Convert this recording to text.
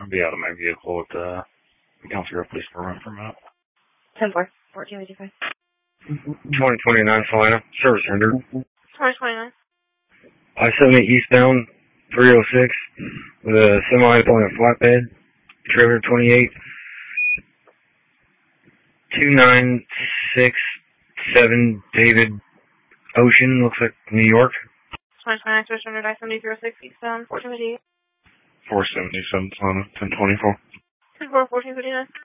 I'll be out of my vehicle at the Council Police Department for a minute. 10-4, 1455. 2029 Salina, service rendered. 2029. I-70 eastbound, 306, with a semi pulling a flatbed, trailer 28, 2967 David Ocean, looks like New York. 2029 service rendered I-70 306 eastbound, 1458. 477 Salina, 1024. 10-4, 1459.